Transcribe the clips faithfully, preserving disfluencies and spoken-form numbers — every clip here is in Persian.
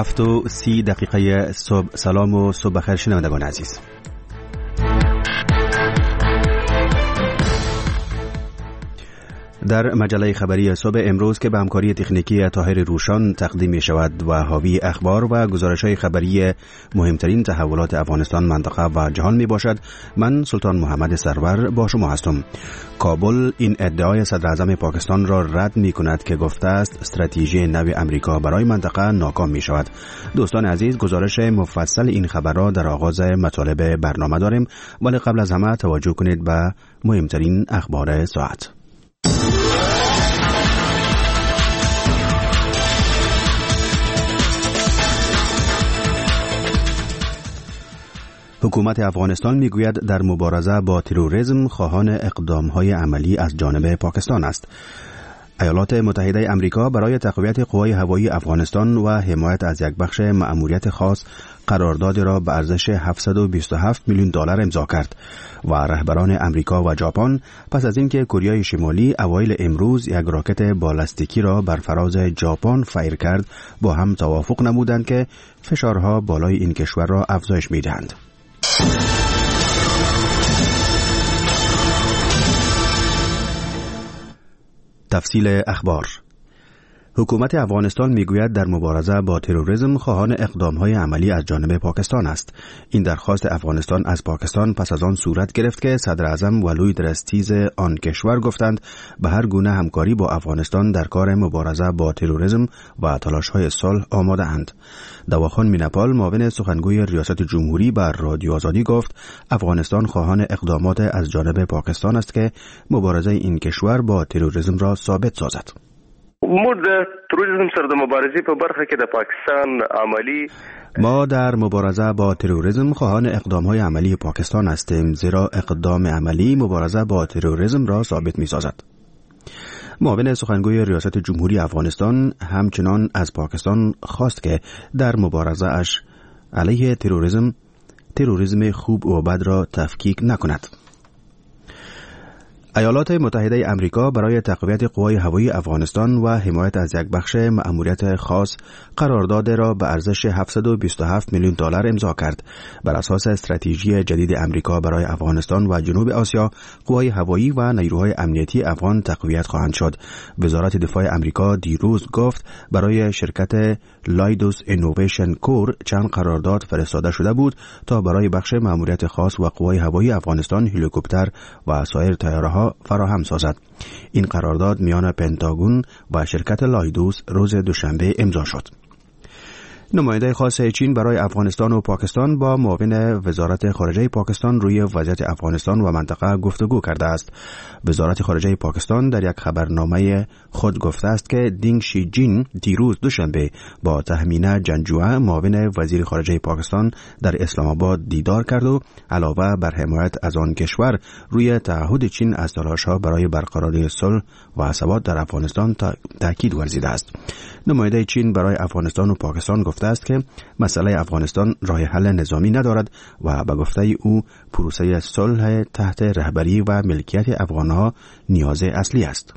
هفت و سی دقیقه صبح. سلام و صبح بخیر شنوندگان عزیز. در مجله خبری صبح امروز که به همکاری تکنیکی طاهر روشان تقدیم می شود و حاوی اخبار و گزارش‌های خبری مهمترین تحولات افغانستان، منطقه و جهان می باشد، من سلطان محمد سرور با شما هستم. کابل این ادعای صدر اعظم پاکستان را رد می کند که گفته است استراتژی نو امریکا برای منطقه ناکام می شود. دوستان عزیز، گزارش مفصل این خبر را در آغاز مطالب برنامه داریم، ولی قبل از همه توجه کنید به مهمترین اخبار ساعت. حکومت افغانستان میگوید در مبارزه با تروریسم خواهان اقدام‌های عملی از جانب پاکستان است. ایالات متحده امریکا برای تقویت قوای هوایی افغانستان و حمایت از یک بخش مأموریت خاص قرارداد را به ارزش هفتصد و بیست و هفت میلیون دلار امضا کرد و رهبران امریکا و ژاپن پس از اینکه کره شمالی اوایل امروز یک راکت بالستیکی را بر فراز ژاپن فایر کرد، با هم توافق نمودند که فشارها بالای این کشور را افزایش می‌دهند. تفصیل اخبار. حکومت افغانستان میگوید در مبارزه با تروریسم خواهان اقدام‌های عملی از جانب پاکستان است. این درخواست افغانستان از پاکستان پس از آن صورت گرفت که صدر اعظم و لوی درستیز آن کشور گفتند به هر گونه همکاری با افغانستان در کار مبارزه با تروریسم و تلاش‌های صلح آماده اند. دواخان مینپال، معاون سخنگوی ریاست جمهوری، بر رادیو آزادی گفت افغانستان خواهان اقدامات از جانب پاکستان است که مبارزه این کشور با تروریسم را ثابت سازد. موږ د تروریسم سره د مبارزې په برخه کې د پاکستان عملی ما در مبارزه با تروریسم خواهان اقدام‌های عملی پاکستان هستیم، زیرا اقدام عملی مبارزه با تروریسم را ثابت می‌سازد. معاون سخنگوی ریاست جمهوری افغانستان همچنان از پاکستان خواست که در مبارزه اش علیه تروریسم تروریسم خوب و بد را تفکیک نکند. ایالات متحده امریکا برای تقویت قوای هوایی افغانستان و حمایت از یک بخش مأموریت خاص قرارداد را به ارزش هفتصد و بیست و هفت میلیون دلار امضا کرد. بر اساس استراتژی جدید امریکا برای افغانستان و جنوب آسیا، قوای هوایی و نیروهای امنیتی افغان تقویت خواهند شد. وزارت دفاع امریکا دیروز گفت برای شرکت لایدوس اینوویشن کور چند قرارداد فرستاده شده بود تا برای بخش مأموریت خاص و قوای هوایی افغانستان هلیکوپتر و سایر طیاره‌ها فراهم سازد. این قرارداد میان پنتاگون و شرکت لایدوس روز دوشنبه امضا شد. نماینده خاص چین برای افغانستان و پاکستان با معاون وزارت خارجه پاکستان روی وضعیت افغانستان و منطقه گفتگو کرده است. وزارت خارجه پاکستان در یک خبرنامه خود گفته است که دینگ شی جین دیروز دوشنبه با تهمینه جنجوعه، معاون وزیر خارجه پاکستان، در اسلام آباد دیدار کرد و علاوه بر حمایت از آن کشور روی تعهد چین از تلاش‌ها برای برقراری صلح و ثبات در افغانستان تاکید ورزیده است. نماینده چین برای افغانستان و پاکستان گفته است که مسئله افغانستان راه حل نظامی ندارد و به گفته او پروسه صلح تحت رهبری و ملکیت افغانها نیاز اصلی است.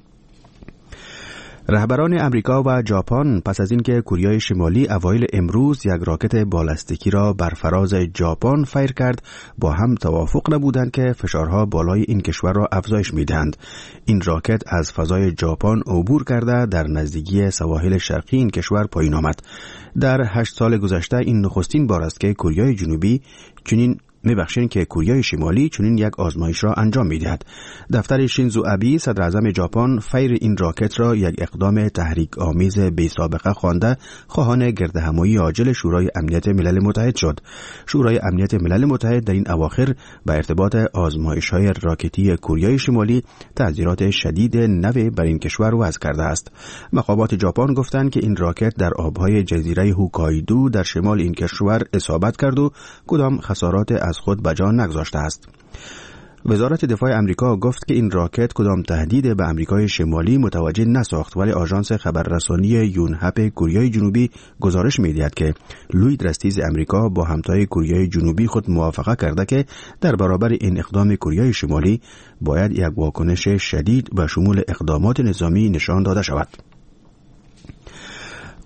رهبران امریکا و ژاپن پس از اینکه کره شمالی اوایل امروز یک راکت بالستیکی را بر فراز ژاپن فایر کرد، با هم توافق نمودند که فشارها بالای این کشور را افزایش می‌دهند. این راکت از فضای ژاپن عبور کرده در نزدیکی سواحل شرقی این کشور پایین آمد. در هشت سال گذشته این نخستین بار است که کره جنوبی چنین می‌بخشید که کره شمالی چنین یک آزمایش را انجام می‌دهد. دفتر شینزو ابی، صدر اعظم ژاپن، فایر این راکت را یک اقدام تحریک آمیز بی سابقه خوانده خواهان گردهمایی عاجل شورای امنیت ملل متحد شد. شورای امنیت ملل متحد در این اواخر به ارتباط آزمایش‌های راکتی کره شمالی تحذیرات شدید نو بر این کشور وضع کرده است. مقامات ژاپن گفتند که این راکت در آب‌های جزیره هوکایدو در شمال این کشور اصابت کرد و کدام خسارات از خود بجا نگذاشته است. وزارت دفاع امریکا گفت که این راکت کدام تهدید به امریکای شمالی متوجه نساخت، ولی آژانس خبررسانی یونهپ کره جنوبی گزارش می‌دهد که لوی درستیز امریکا با همتای کره جنوبی خود موافقه کرده که در برابر این اقدام کره شمالی باید یک واکنش شدید به شمول اقدامات نظامی نشان داده شود.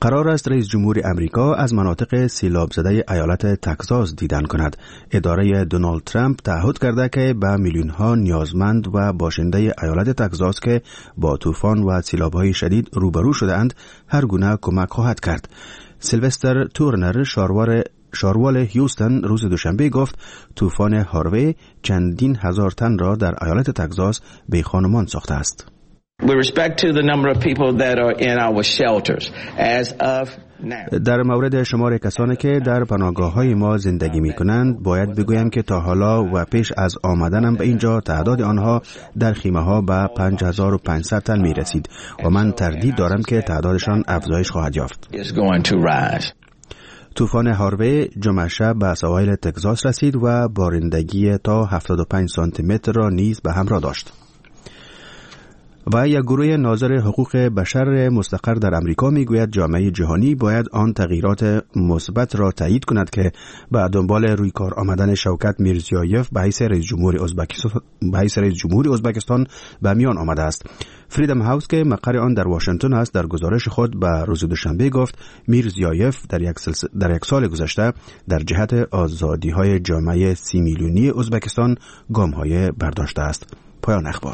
قرار است رئیس جمهور امریکا از مناطق سیلاب زده ایالت تگزاس دیدن کند. اداره دونالد ترامپ تعهد کرده که به میلیون ها نیازمند و باشنده ایالت تگزاس که با طوفان و سیلاب‌های شدید روبرو شده‌اند هر گونه کمک خواهد کرد. سیلوستر تورنر شاروار شاروال هیوستن روز دوشنبه گفت طوفان هاروی چندین هزار تن را در ایالت تگزاس بیخانمان ساخته است. With respect to the number of people that are in our shelters, as of now. در مورد شمار کسانی که در پناهگاه‌های ما زندگی می‌کنند، باید بگویم که تا حالا و پیش از آمدنم به اینجا تعداد آنها در خیمه‌ها به پنج هزار و پانصد تن می‌رسید و من تردید دارم که تعدادشان افزایش خواهد یافت. طوفان هاروی جمعه شب به سواحل تگزاس رسید و بارندگی تا هفتاد و پنج سانتی متر را نیز به همراه داشت. و یک گروه ناظر حقوق بشر مستقر در امریکا میگوید جامعه جهانی باید آن تغییرات مثبت را تایید کند که به دنبال روی کار آمدن شوکت میرزیایف به حیث رئیس جمهور ازبکستان به حیث رئیس جمهور ازبکستان به میان آمده است. فریدم هاوس که مقر آن در واشنگتن است در گزارش خود به روز دوشنبه گفت میرزیایف در یک سلس... در یک سال گذشته در جهت آزادی‌های جامعه سی میلیونی ازبکستان گام‌های برداشته است. پایان اخبار.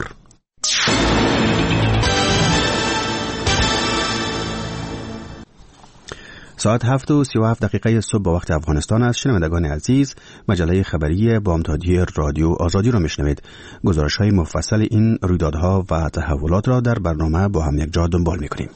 ساعت هفت و سی و هفت دقیقه صبح با وقت افغانستان است. شنوندگان عزیز، مجله خبری بامدادی رادیو آزادی را میشنوید. گزارش های مفصل این رویدادها و تحولات را در برنامه با هم یک جا دنبال میکنیم.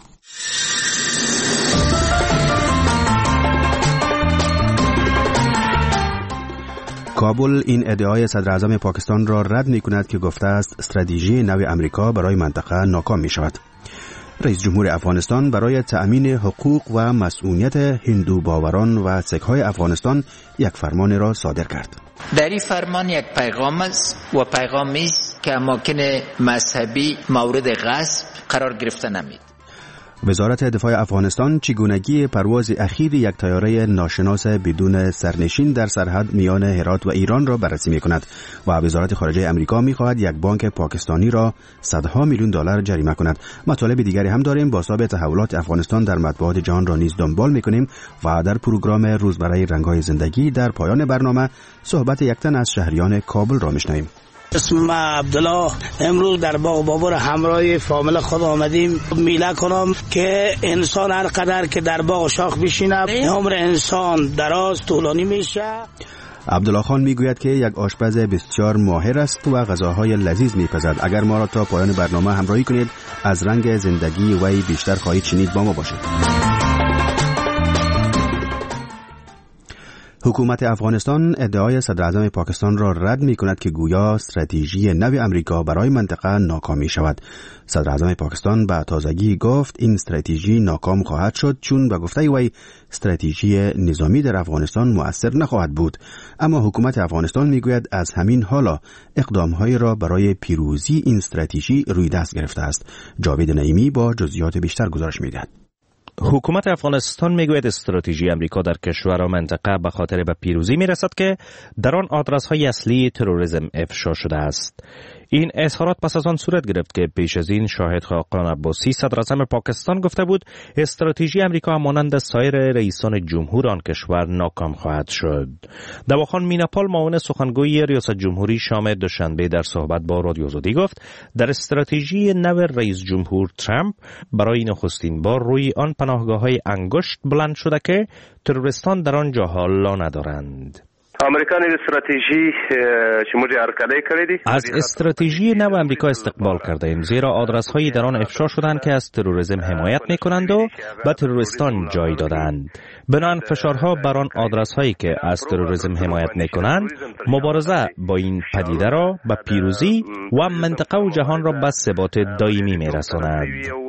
کابل این ادعای صدر اعظم پاکستان را رد می کند که گفته است استراتژی نو امریکا برای منطقه ناکام می شود. رئیس جمهور افغانستان برای تأمین حقوق و مسئولیت هندو باوران و سک‌های افغانستان یک فرمان را صادر کرد. در این فرمان یک پیغام است و پیغامی است که اماکن مذهبی مورد غصب قرار گرفته نمید. وزارت دفاع افغانستان چگونگی پرواز اخیر یک طیاره ناشناس بدون سرنشین در سرحد میان هرات و ایران را بررسی می‌کند و وزارت خارجه امریکا می‌خواهد یک بانک پاکستانی را صدها میلیون دلار جریمه کند. مطالب دیگری هم داریم. با حساب تحولات افغانستان در مطبوعات جهان را نیز دنبال می‌کنیم و در پروگرام روزمره رنگ‌های زندگی در پایان برنامه صحبت یک تن از شهریان کابل را می‌شنویم. اسم عبدالله، امروز در باغ بابور همراه فامیل خود آمدیم میله کنم که انسان هر قدر که در باغ شاخ بشینه عمر انسان دراز طولانی میشه. عبدالله خان میگوید که یک آشپز بسیار ماهر است و غذاهای لذیذ میپزد. اگر ما را تا پایان برنامه همراهی کنید از رنگ زندگی وی بیشتر خواهید شنید. با ما باشید. حکومت افغانستان ادعای صدر اعظم پاکستان را رد می کند که گویا استراتژی نو امریکا برای منطقه ناکام می شود. صدر اعظم پاکستان به تازگی گفت این استراتژی ناکام خواهد شد چون به گفته وی استراتژی نظامی در افغانستان مؤثر نخواهد بود. اما حکومت افغانستان می گوید از همین حالا اقدامهایی را برای پیروزی این استراتژی روی دست گرفته است. جاوید نعیمی با جزئیات بیشتر گزارش می دهد. حکومت افغانستان میگوید استراتژی امریکا در کشور و منطقه به خاطر به پیروزی میرسد که در آن آدرس‌های اصلی تروریسم افشا شده است. این اظهارات پس از آن صورت گرفت که پیش از این شاهد خاقان عباسی صدر اعظم پاکستان گفته بود استراتژی امریکا مانند سایر رئیسان جمهور آن کشور ناکام خواهد شد. دواخان میناپال معاون سخنگوی ریاست جمهوری شام دوشنبه در صحبت با رادیو آزادی گفت در استراتژی نو رئیس جمهور ترامپ برای نخستین بار روی آن پناهگاه‌های انگشت بلند شده که تروریستان در آن جاها لا ندارند. امریکا نوی استراتژی شمولی ارکاده کردی؟ از استراتژی نو امریکا استقبال کرده ایم زیرا آدرس هایی در آن افشا شدند که از تروریسم حمایت می کنند و به تروریستان جای دادند. بنابراین فشارها بر آن آدرس هایی که از تروریسم حمایت می کنند مبارزه با این پدیده را به پیروزی و منطقه و جهان را به ثبات دائمی می رساند.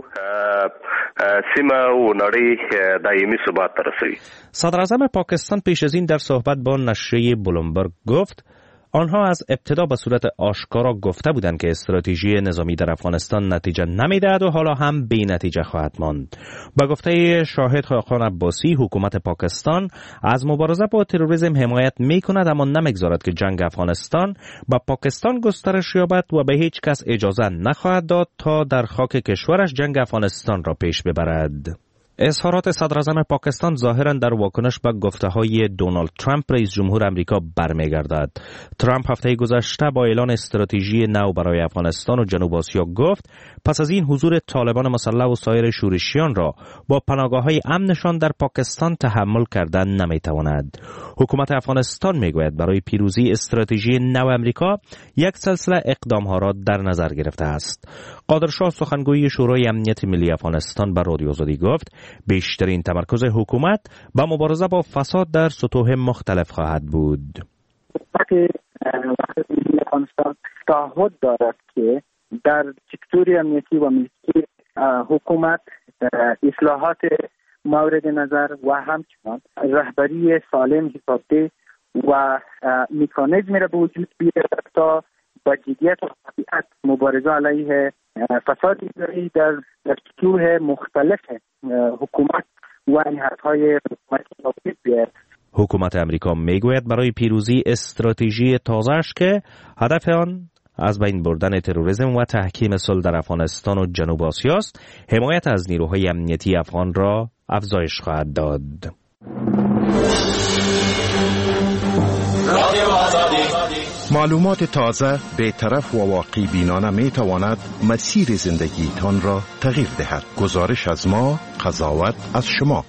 سیمه و نړۍ دایمي ثبات ته رسوي. صدر اعظم پاکستان پیش از این در صحبت با نشریه بلومبرگ گفت آنها از ابتدا به صورت آشکارا گفته بودند که استراتژی نظامی در افغانستان نتیجه نمیدهد و حالا هم بی نتیجه خواهد ماند. با گفته شاهد خاقان عباسی حکومت پاکستان از مبارزه با تروریسم حمایت می کند اما نمیگذارد که جنگ افغانستان با پاکستان گسترش یابد و به هیچ کس اجازه نخواهد داد تا در خاک کشورش جنگ افغانستان را پیش ببرد. اظهارات صدراعظم پاکستان ظاهراً در واکنش به گفته‌های دونالد ترامپ رئیس جمهور آمریکا برمیگردد. ترامپ هفته گذشته با اعلان استراتژی نو برای افغانستان و جنوب آسیا گفت پس از این حضور طالبان مسلح و سایر شورشیان را با پناهگاه‌های امنشان در پاکستان تحمل کردن نمیتواند. حکومت افغانستان میگوید برای پیروزی استراتژی نو آمریکا یک سلسله اقدام‌ها را در نظر گرفته است. قادرشاه سخنگوی شورای امنیت ملی افغانستان به رادیو آزادی گفت بیشترین تمرکز حکومت با مبارزه با فساد در سطوح مختلف خواهد بود. وقتی ملی افغانستان تعهد دارد که در سکتور امنیتی و ملکی حکومت اصلاحات مورد نظر و همچنان رهبری سالم حسابده و مکانیزمی را به وجود بیارد تا با جدیت و قطعیت مبارزه علیه فساد اداری در سطوح مختلف حکومت و نهادهای حکومتی بیارد. حکومت امریکا میگوید برای پیروزی استراتژی تازه‌اش که هدف آن از بین بردن تروریسم و تحکیم صلح در افغانستان و جنوب آسیا است، حمایت از نیروهای امنیتی افغان را افزایش خواهد داد. معلومات تازه، بی‌طرف و واقع بینانه می تواند مسیر زندگیتان را تغییر دهد. گزارش از ما، قضاوت از شما.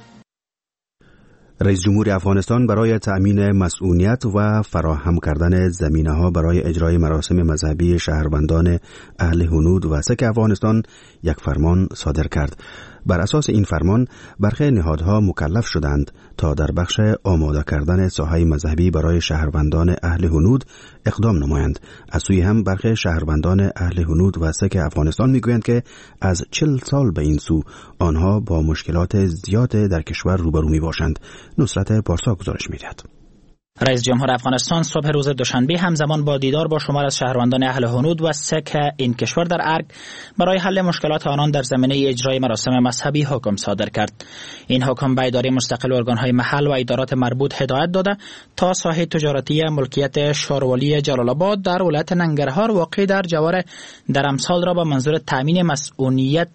رئیس جمهور افغانستان برای تأمین مسئولیت و فراهم کردن زمینه‌ها برای اجرای مراسم مذهبی شهروندان اهل هنود و سک افغانستان یک فرمان صادر کرد. بر اساس این فرمان برخی نهادها مکلف شدند تا در بخش آماده کردن ساحه مذهبی برای شهروندان اهل هنود اقدام نمایند. از سوی هم برخی شهروندان اهل هنود و سک افغانستان میگویند که از چل سال به این سو آنها با مشکلات زیاد در کشور روبرو می باشند. نصرت پارسا گزارش می‌دهد. رئیس جمهور افغانستان صبح روز دوشنبه همزمان با دیدار با شمار از شهروندان اهل هنود و سک این کشور در ارگ برای حل مشکلات آنان در زمینه اجرای مراسم مذهبی حکم صادر کرد. این حکم به اداره مستقل ارگان‌های محل و ادارات مربوط هدایت داده تا ساحه تجارتی ملکیت شارولی جلال آباد در ولایت ننگرهار واقع در جوار درمسال را با منظور تامین مسئولیت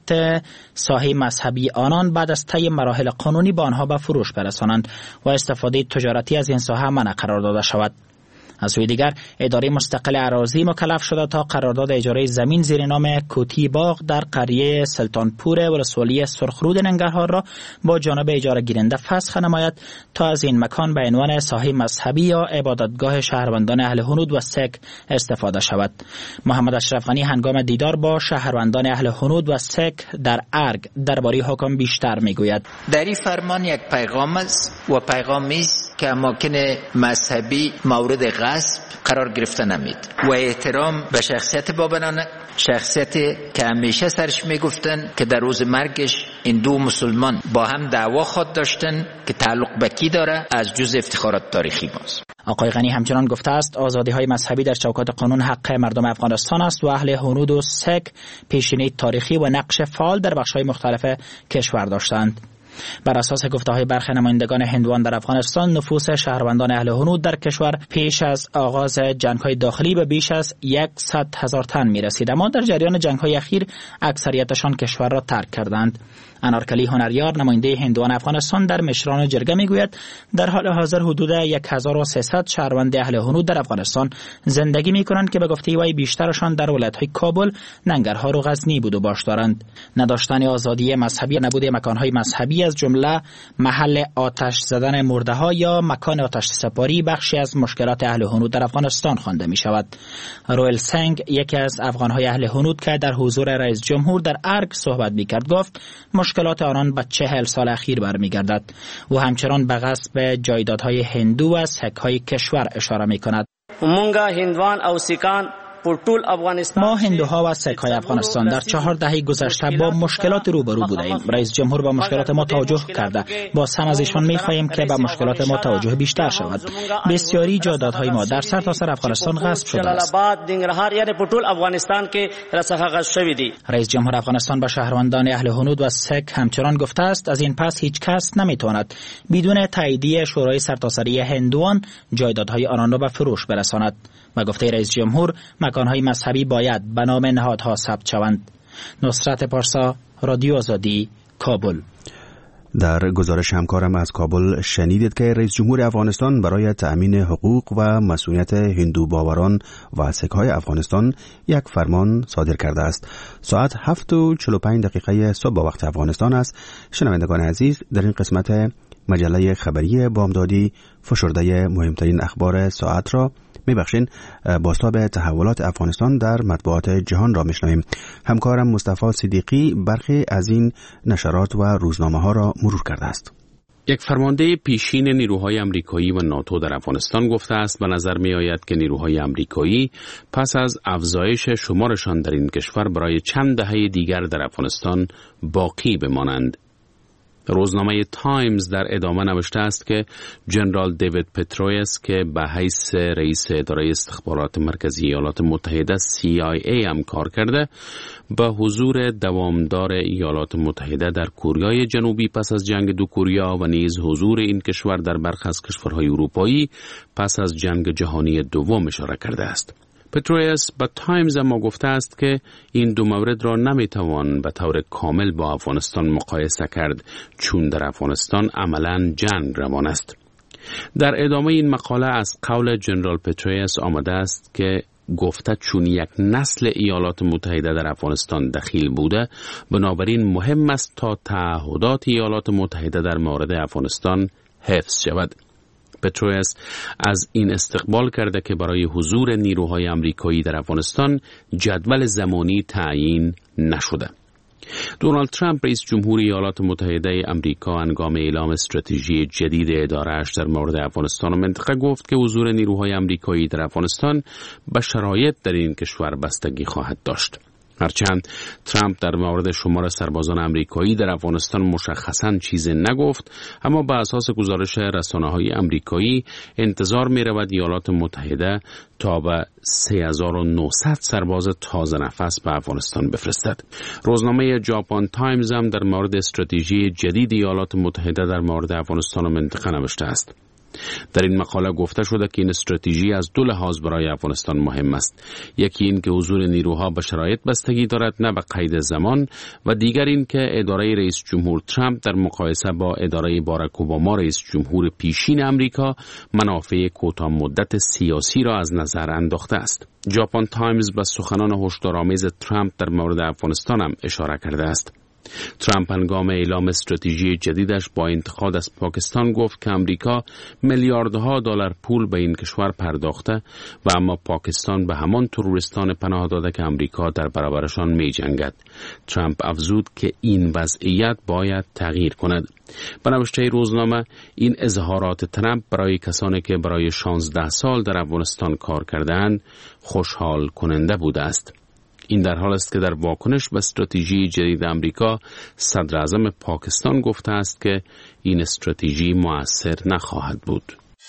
ساحه مذهبی آنان بعد از طی مراحل قانونی با آنها به فروش برسانند و استفاده تجارتی از این ساحه قرار داده شود. از سوی دیگر اداره مستقل اراضی مکلف شده تا قرارداد اجاره زمین زیر نام کوتی باغ در قریه سلطانپور ولسوالی سرخرود ننگرهار را با جانب اجاره گیرنده فسخ نماید تا از این مکان به عنوان ساحه مذهبی یا عبادتگاه شهروندان اهل هنود و سک استفاده شود. محمد اشرف غنی هنگام دیدار با شهروندان اهل هنود و سک در ارگ درباره حکم بیشتر میگوید. در این فرمان یک پیغام است و پیغامی است که اماکن مذهبی مورد غصب قرار گرفته نمید و احترام به شخصیت بابنان، شخصیتی که همیشه سرش میگفتن که در روز مرگش این دو مسلمان با هم دعوا خود داشتن که تعلق به کی داره از جز افتخارات تاریخی ماست. آقای غنی همچنان گفته است آزادی های مذهبی در چوکات قانون حق مردم افغانستان است و اهل هنود و سک پیشینه تاریخی و نقش فعال در بخش‌های مختلف کشور داشتند. بر اساس گفته‌های برخی نمایندگان هندوان در افغانستان، نفوس شهروندان اهل هنود در کشور پیش از آغاز جنگ‌های داخلی به بیش از صد هزار تن می‌رسید، اما در جریان جنگ‌های اخیر اکثریتشان کشور را ترک کردند. انارکلی هنریار نماینده هندوان افغانستان در مشران جرگه میگوید در حال حاضر حدود هزار و سیصد شهروند اهل هنود در افغانستان زندگی میکنند که به گفته وی بیشترشان در ولایت‌های کابل، ننگرهار و غزنی بود و باش دارند. نداشتن آزادی مذهبی، نبود مکان‌های مذهبی از جمله محل آتش زدن مرده‌ها یا مکان آتش سپاری بخشی از مشکلات اهل هنود در افغانستان خوانده می‌شود. رویل سنگ یکی از افغان‌های اهل هنود که در حضور رئیس جمهور در ارگ صحبت می‌کرد گفت مشکلات آنان به چهل سال اخیر برمیگردد و همچنان به غصب جایدادهای هندو و سک‌های کشور اشاره می‌کند. مونگا هندوان او سیکان ما هندوها و سک‌های افغانستان در چهار دهه گذشته با مشکلات روبرو بودیم. رئیس جمهور با مشکلات ما توجه کرده. باز هم از ایشان می‌خواهیم که به مشکلات ما توجه بیشتر شود. بسیاری جایدادهای ما در سرتاسر افغانستان غصب شده است. رئیس جمهور افغانستان با شهروندان اهل هنود و سک همچنان گفته است از این پس هیچ کس نمی‌تواند بدون تاییدیه شورای سرتاسری هندوان جایدادهای آنان را به فروش برساند. و گفته رئیس جمهور مکان‌های مذهبی باید به نام نهادها ثبت شوند. نصرت پارسا، رادیو آزادی، کابل. در گزارش همکارم از کابل شنیدید که رئیس جمهور افغانستان برای تأمین حقوق و مسئولیت هندو باوران و سک‌های افغانستان یک فرمان صادر کرده است. ساعت هفت و چهل و پنج دقیقه صبح با وقت افغانستان است. شنوندگان عزیز، در این قسمت مجله خبری بامدادی فشرده مهمترین اخبار ساعت را میبخشین بازتاب تحولات افغانستان در مطبوعات جهان را میشنویم. همکارم مصطفی صدیقی برخی از این نشرات و روزنامه ها را مرور کرده است. یک فرمانده پیشین نیروهای آمریکایی و ناتو در افغانستان گفته است به نظر می آید که نیروهای آمریکایی پس از افزایش شمارشان در این کشور برای چند دهه دیگر در افغانستان باقی بمانند. روزنامه تایمز در ادامه نوشته است که جنرال دیوید پترویس که به حیث رئیس اداره استخبارات مرکزی ایالات متحده سی آی ای هم کار کرده، به حضور دوامدار ایالات متحده در کوریای جنوبی پس از جنگ دو کوریا و نیز حضور این کشور در برخی از کشورهای اروپایی پس از جنگ جهانی دوم اشاره کرده است. پترویس به تایمز اما گفته است که این دو مورد را نمیتوان به طور کامل با افغانستان مقایسه کرد، چون در افغانستان عملاً جنگ روان است. در ادامه این مقاله از قول جنرال پترویس آمده است که گفته چون یک نسل ایالات متحده در افغانستان دخیل بوده، بنابراین مهم است تا تعهدات ایالات متحده در مورد افغانستان حفظ شود. پترویس از این استقبال کرده که برای حضور نیروهای آمریکایی در افغانستان جدول زمانی تعیین نشده. دونالد ترامپ رئیس جمهور ایالات متحده آمریکا هنگام اعلام استراتژی جدید اداره‌اش در مورد افغانستان و منطقه گفت که حضور نیروهای آمریکایی در افغانستان به شرایط در این کشور بستگی خواهد داشت. هرچند ترامپ در مورد شمار سربازان آمریکایی در افغانستان مشخصاً چیزی نگفت، اما به اساس گزارش رسانه‌های آمریکایی انتظار می‌رود ایالات متحده تا به سه هزار و نهصد سرباز تازه نفس به افغانستان بفرستد. روزنامه ژاپن تایمز هم در مورد استراتژی جدید ایالات متحده در مورد افغانستان و منطقه نوشته است. در این مقاله گفته شده که این استراتژی از دو لحاظ برای افغانستان مهم است. یکی این که حضور نیروها به شرایط بستگی دارد، نه به قید زمان، و دیگر این که اداره رئیس جمهور ترامپ در مقایسه با اداره باراک اوباما رئیس جمهور پیشین امریکا منافع کوتاه مدت سیاسی را از نظر انداخته است. ژاپن تایمز به سخنان هشدارآمیز ترامپ در مورد افغانستان هم اشاره کرده است. ترامپ هنگام اعلام استراتژی جدیدش با انتقاد از پاکستان گفت که امریکا میلیاردها دلار پول به این کشور پرداخته و اما پاکستان به همان تروریستان پناه داده که امریکا در برابرشان می جنگد. ترامپ افزود که این وضعیت باید تغییر کند. به نوشته روزنامه، این اظهارات ترامپ برای کسانی که برای شانزده سال در افغانستان کار کردند خوشحال کننده بوده است. این در حال است که در واکنش به استراتژی جدید آمریکا، صدر اعظم پاکستان گفته است که این استراتژی مؤثر نخواهد بود.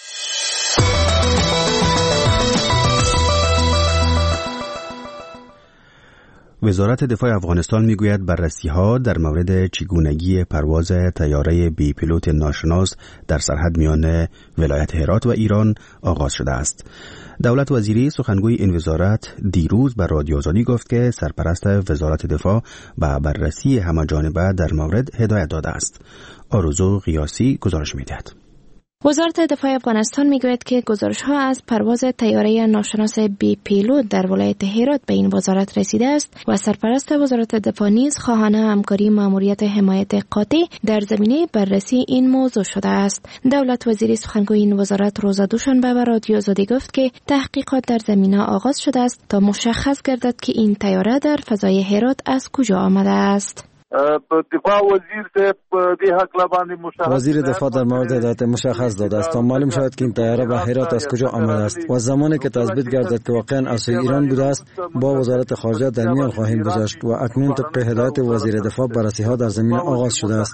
وزارت دفاع افغانستان میگوید بررسی‌ها در مورد چگونگی پرواز طیاره بی پیلوت ناشناس در سرحد میان ولایت هرات و ایران آغاز شده است. دولت وزیری سخنگوی این وزارت دیروز به رادیو آزادی گفت که سرپرست وزارت دفاع به بررسی همه‌جانبه در مورد هدایت داده است. آرزو قیاسی گزارش می‌دهد. وزارت دفاع افغانستان میگوید که گزارش‌ها از پرواز طیاره ناشناس بی پیلوت در ولایت هرات به این وزارت رسیده است و سرپرست وزارت دفاع نیز خواهان همکاری ماموریت حمایت قاطع در زمینه بررسی این موضوع شده است. دولت وزیری سخنگوی این وزارت روز دوشنبه به رادیو آزادی گفت که تحقیقات در زمینه آغاز شده است تا مشخص گردد که این طیاره در فضای هرات از کجا آمده است. دفاع وزیر وزیر دفاع در مورد هدایت مشخص داده است تا معلوم شود که این طیاره به هرات از کجا آمده است و زمانی که تثبیت گردد که واقعا از ایران بوده است با وزارت خارجه در میان خواهیم گذاشت و اکنون طبق هدایت وزیر دفاع بررسی‌ها در زمینه آغاز شده است.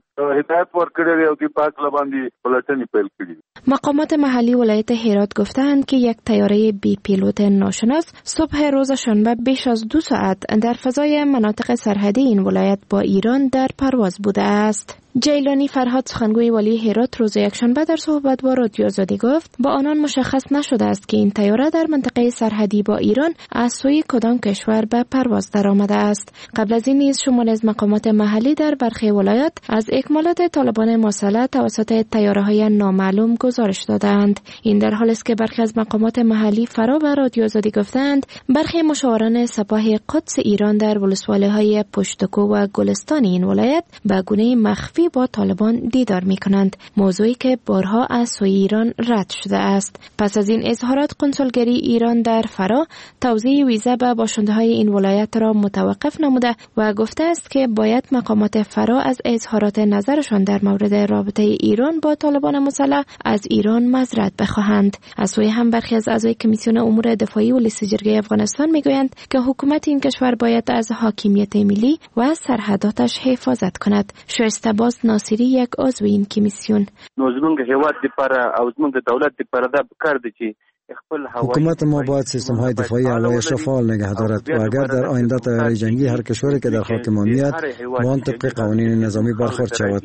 مقامات محلی ولایت هرات گفتند که یک طیاره بی پیلوت ناشناس صبح روز شنبه بیش از دو ساعت در فضای مناطق سرحدی این ولایت با ایران در پرواز بوده است. جیلانی فرهاد سخنگوی والی هرات روز یکشنبه در صحبت با رادیو آزادی گفت با آنان مشخص نشده است که این طیاره در منطقه سرحدی با ایران از سوی کدام کشور به پرواز درآمده است. قبل از این نیز شماری از مقامات محلی در برخی ولایات از اکمالات طالبان مسلح توسط طیاره‌های نامعلوم گزارش دادند. این در حالی است که برخی از مقامات محلی فرا به رادیو آزادی گفتند برخی مشاوران سپاه قدس ایران در ولسوالی‌های پشتکو و گلستان این ولایت به گونه مخفی با طالبان دیدار می‌کنند، موضوعی که بارها از سوی ایران رد شده است. پس از این اظهارات کنسولگری ایران در فرا توزیع ویزا به باشنده‌های این ولایت را متوقف نموده و گفته است که باید مقامات فرا از اظهارات نظرشان در مورد رابطه ایران با طالبان مسلح از ایران معذرت بخواهند. از سوی هم برخی از اعضای کمیسیون امور دفاعی و لیست جرگه افغانستان میگویند که حکومت این کشور باید از حاکمیت ملی و سرحداتش حفاظت کند. شایسته باز ناصری یک عضو این کمیسیون: نو زمونږ هیواد لپاره او زمونږ دولت لپاره دا پکار دی چې حکومت ما باید سیستم های دفاعی هوایش را فعال نگه دارد و اگر در آینده طیاره جنگی هر کشوری که در خاک ما میاد با آن طبق قوانین نظامی برخورد شود.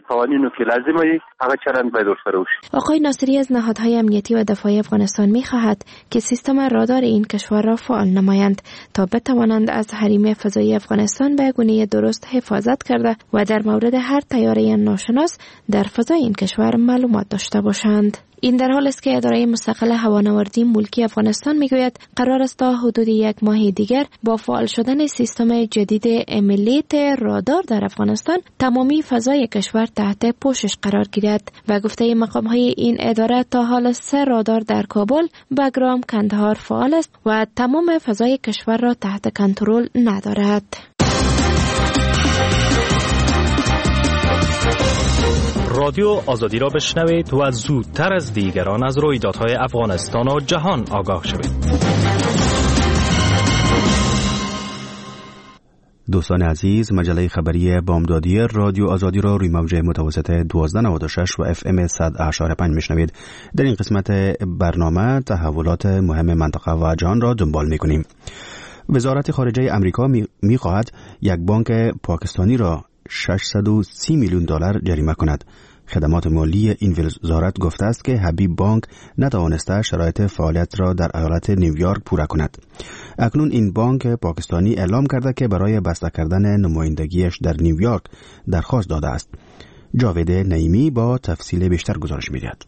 آقای ناصری از نهادهای امنیتی و دفاعی افغانستان می‌خواهد که سیستم رادار این کشور را فعال نمایند تا بتوانند از حریم فضایی افغانستان به گونه درست حفاظت کرده و در مورد هر طیاره ناشناس در فضای این کشور معلومات داشته باشند. این در حالی است که اداره مستقل هوانوردی ملکی افغانستان میگوید قرار است تا حدود یک ماه دیگر با فعال شدن سیستم جدید امیلیت رادار در افغانستان تمامی فضای کشور تحت پوشش قرار گیرد و گفته مقام های این اداره تا حال سه رادار در کابل، بگرام، کندهار فعال است و تمام فضای کشور را تحت کنترل ندارد. رادیو آزادی را بشنوید و زودتر از دیگران از رویدادهای افغانستان و جهان آگاه شوید. دوستان عزیز، مجله خبری بامدادی رادیو آزادی را روی موج متوسط دوازده نود و شش و اف ام صد و اشاره پنج میشنوید. در این قسمت برنامه تحولات مهم منطقه و جهان را دنبال میکنیم. وزارت خارجه امریکا میخواهد یک بانک پاکستانی را ششصد و سی میلیون دلار جریمه کند. خدمات مالی این وزارت گفته است که حبیب بانک نتوانسته شرایط فعالیت را در ایالت نیویورک پورا کند. اکنون این بانک پاکستانی اعلام کرده که برای بسته کردن نمایندگیش در نیویورک درخواست داده است. جاوید نعیمی با تفصیل بیشتر گزارش می‌دهد.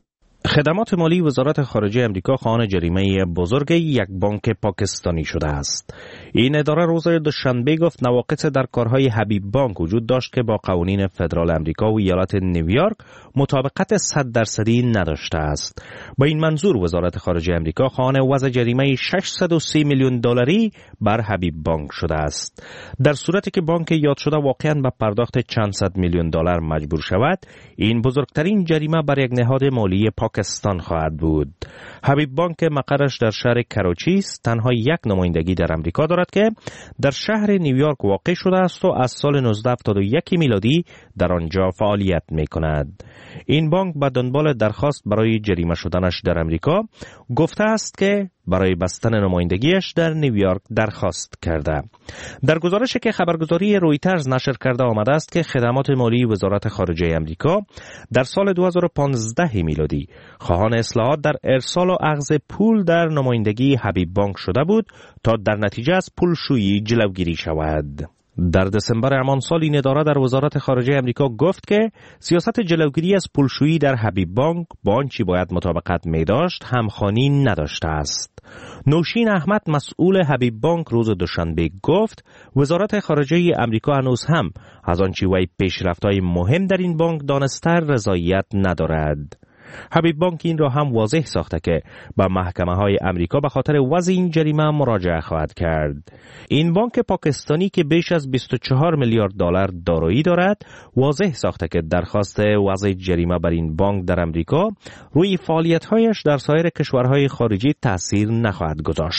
خدمات مالی وزارت خارجه امریکا خواهان جریمه بزرگ یک بانک پاکستانی شده است. این اداره روز دوشنبه گفت نواقص در کارهای حبیب بانک وجود داشت که با قوانین فدرال امریکا و ایالت نیویورک مطابقت صد درصدی نداشته است. با این منظور وزارت خارجه امریکا خواهان وضع جریمه ششصد و سی میلیون دلاری بر حبیب بانک شده است. در صورتی که بانک یاد شده واقعاً به پرداخت چند صد میلیون دلار مجبور شود، این بزرگترین جریمه بر یک نهاد مالی پاکستان خواهد بود. حبیب بانک مقرش در شهر کراچی است، تنها یک نمایندگی در امریکا دارد که در شهر نیویورک واقع شده است و از سال نوزده هفتاد و یک میلادی در آنجا فعالیت می کند. این بانک به دنبال درخواست برای جریمه شدنش در امریکا گفته است که برای بستن نمایندگیش در نیویورک درخواست کرده. در گزارشی که خبرگزاری رویترز نشر کرده آمده است که خدمات مالی وزارت خارجه امریکا در سال دو هزار و پانزده میلادی خواهان اصلاحات در ارسال و اخذ پول در نمایندگی حبیب بانک شده بود تا در نتیجه از پولشویی جلوگیری شود. در دسامبر همان سال این اداره در وزارت خارجه امریکا گفت که سیاست جلوگیری از پولشویی در حبیب بانک با آنچه باید مطابقت می داشت همخوانی نداشته است. نوشین احمد مسئول حبیب بانک روز دوشنبه گفت وزارت خارجه امریکا هنوز هم از آنچه وی پیشرفت‌های مهم در این بانک دانسته رضایت ندارد. حبیب بانک این را هم واضح ساخته که به محکمه های امریکا به خاطر وضع این جریمه مراجعه خواهد کرد. این بانک پاکستانی که بیش از بیست و چهار میلیارد دلار دارایی دارد واضح ساخته که درخواست وضع جریمه بر این بانک در امریکا روی فعالیت‌هایش در سایر کشورهای خارجی تأثیر نخواهد گذاشت.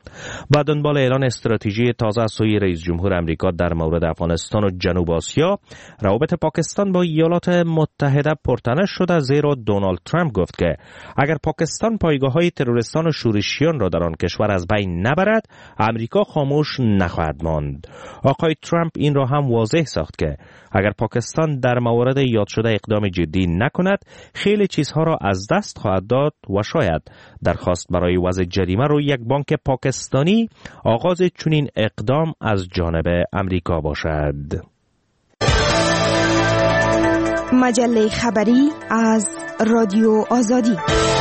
با دنبال اعلان استراتژی تازه از سوی رئیس جمهور امریکا در مورد افغانستان و جنوب آسیا، روابط پاکستان با ایالات متحده پرتنش شده، زیرا دونالد ترامپ گفت که اگر پاکستان پایگاه‌های تروریستان و شورشیان را در آن کشور از بین نبرد، امریکا خاموش نخواهد ماند. آقای ترامپ این را هم واضح ساخت که اگر پاکستان در موارد یاد شده اقدام جدی نکند، خیلی چیزها را از دست خواهد داد و شاید درخواست برای وضع جریمه رو یک بانک پاکستانی آغاز چنین اقدام از جانب امریکا باشد. مجله خبری از رادیو آزادی.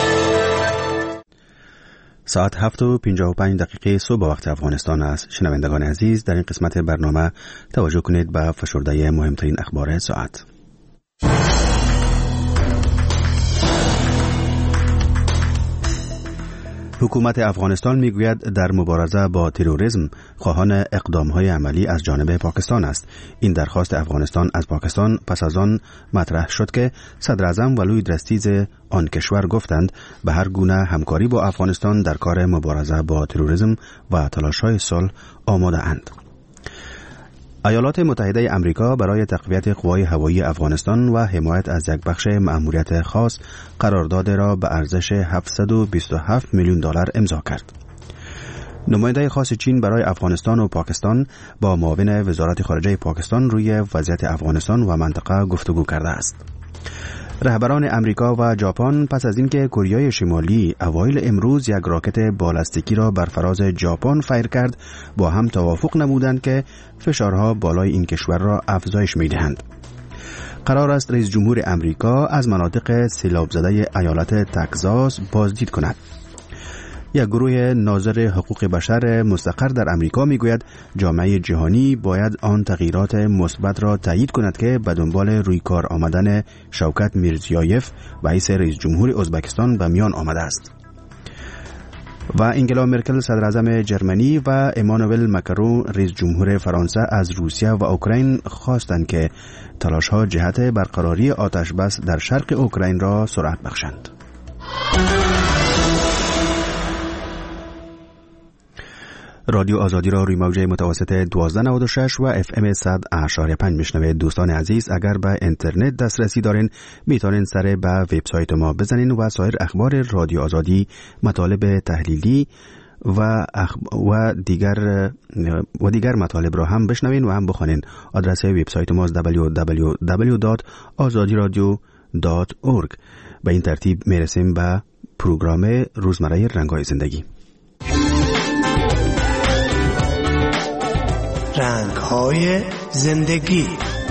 ساعت هفت و پنجاه و پنج دقیقه صبح وقت افغانستان است. شنوندگان عزیز، در این قسمت برنامه توجه کنید به فشرده مهمترین اخبار ساعت. حکومت افغانستان میگوید در مبارزه با تروریسم خواهان اقدام‌های عملی از جانب پاکستان است. این درخواست افغانستان از پاکستان پس از آن مطرح شد که صدر اعظم ولوی درستیز آن کشور گفتند به هر گونه همکاری با افغانستان در کار مبارزه با تروریسم و تلاش‌های صلح آماده اند. ایالات متحده امریکا برای تقویت قوای هوایی افغانستان و حمایت از یک بخش مأموریت خاص قرارداد را به ارزش هفتصد و بیست و هفت میلیون دلار امضا کرد. نماینده خاص چین برای افغانستان و پاکستان با معاون وزارت خارجه پاکستان روی وضعیت افغانستان و منطقه گفتگو کرده است. رهبران امریکا و ژاپن پس از اینکه کره شمالی اوایل امروز یک راکت بالستیکی را بر فراز ژاپن فیر کرد، با هم توافق نمودند که فشارها بالای این کشور را افزایش می‌دهند. قرار است رئیس جمهور امریکا از مناطق سیلاب زده ایالت تگزاس بازدید کند. یک گروه ناظر حقوق بشر مستقر در امریکا میگوید جامعه جهانی باید آن تغییرات مثبت را تایید کند که به دنبال روی کار آمدن شوکت میرزیایف رئیس رئیس جمهور ازبکستان به میان آمده است. و انگلا مرکل صدر اعظم جرمنی و امانوئل مکرون رئیس جمهور فرانسه از روسیه و اوکراین خواستند که تلاش‌ها جهت برقراری آتش بس در شرق اوکراین را سرعت بخشند. رادیو آزادی را روی موج متوسط دوازده نود و شش و اف ام صد اشاری پنج میشنوید. دوستان عزیز، اگر به اینترنت دسترسی دارین میتونین سر به وبسایت ما بزنین و سایر اخبار رادیو آزادی، مطالب تحلیلی و اخ... و دیگر و دیگر مطالب را هم بشنوین و هم بخونین. آدرس وبسایت ما دبلیو دبلیو دبلیو دات آزادی رادیو دات اورگ. به این ترتیب میرسیم به پروگرام روزمره رنگ‌های زندگی. رنگ‌های زندگی.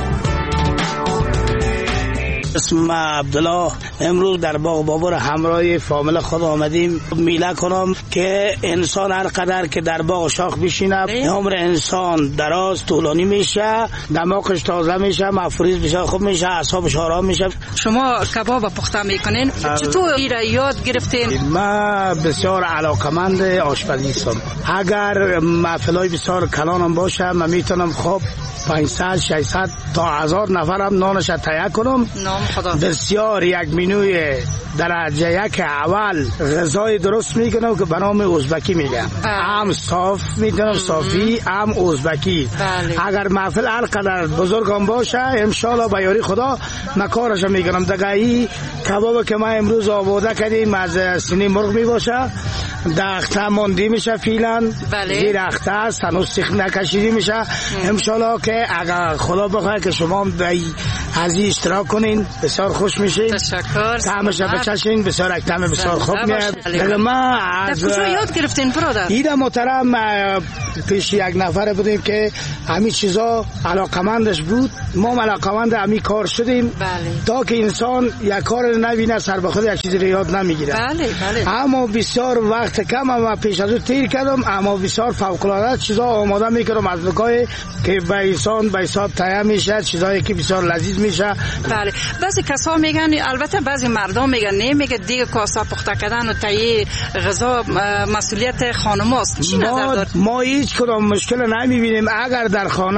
اسم عبدالله. امروز در باغ بابور همراه فامیل خود آمدیم میله کنم که انسان هر قدر که در باغ شاخ بشینه عمر انسان دراز طولانی میشه، دماغش تازه میشه، مفروض بسیار خوب میشه، اعصابش آرام میشه. شما کباب پخته میکنین؟ چطور این را یاد گرفتین؟ من بسیار علاقمند آشپزی هستم. اگر محفلای بسیار کلانم باشه من میتونم خوب پانصد ششصد تا هزار نفرم نانش تهیه کنم. نام خدا. بسیار یک منوی درجه یک اول غذای درست میکنم که به نام ازبکی میگم. هم صاف میتونم صافی، هم ازبکی. بله. اگر محفل هر قدر بزرگم باشه انشالله با یاری خدا من کارش میکنم. دگاهی کباب که ما امروز آورده کردیم از سینه مرغ میباشه، داخته ماندی میشه فیلن. بله. زیر اخته سنوس سیخ نکشیدی میشه. انشالله که اگر خدا بخواه که شما از این اشتراک کنین بسیار خوش میشین. تشکر. طعمش بچشین، بسیار یک طعم بسیار خوب میاد. دیگه ما از کجا یاد گرفتین برادر؟ ایده محترم پیش یک نفر بودیم که همین چیزا علاقمندش بود، ما علاقمند همین کار شدیم. بله. تا که انسان یک کار نبینه سر به خود یک چیزی رو یاد نمیگیره. بله بله. اما بسیار وقت کم اما پیش از او تیر کردم، اما بسیار فوق العاده چیزا آماده میکردم از نگاه که به انسان به حساب تهیه میشه، چیزایی که بسیار لذیذ میشه. بله. بعضی کسا میگن، البته بعضی مردم میگن نه، میگه دیگه کاسه پخته کردن و تهیه غذا مسئولیت خانماست. چی نظر دارید؟ ما هیچ کدام مشکل نمیبینیم. اگر در خانه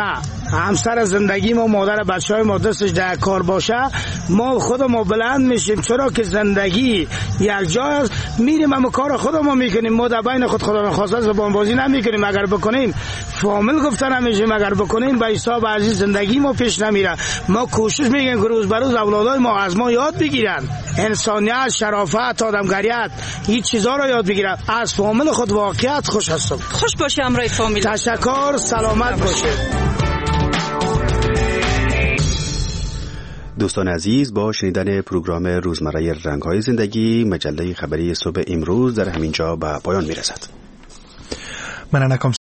همسر زندگی ما، مادر بچهای ما دستش در کار باشه، ما خودمون بلند میشیم. چرا که زندگی یک جا است، میریم اما کار خودمون میکنیم. ما در بین خود خدا نخواسته زبان بازی نمیکنیم. اگر بکنیم فامیل گفته نمیشیم، اگر بکنیم به حساب عزیز زندگی ما پیش نمیره. ما کوشش میکنیم که روز به روز اولادای ما از ما یاد بگیرن، انسانیت، شرافت، آدمگریت، این چیزا رو یاد بگیرن. از فامیل خود واقعیت خوش هستم. خوش باشه امرای فامیل. تشکر، سلامت باشه. دوستان عزیز، با شنیدن پروگرام روزمره رنگ‌های زندگی، مجله خبری صبح امروز در همینجا به پایان میرسد. من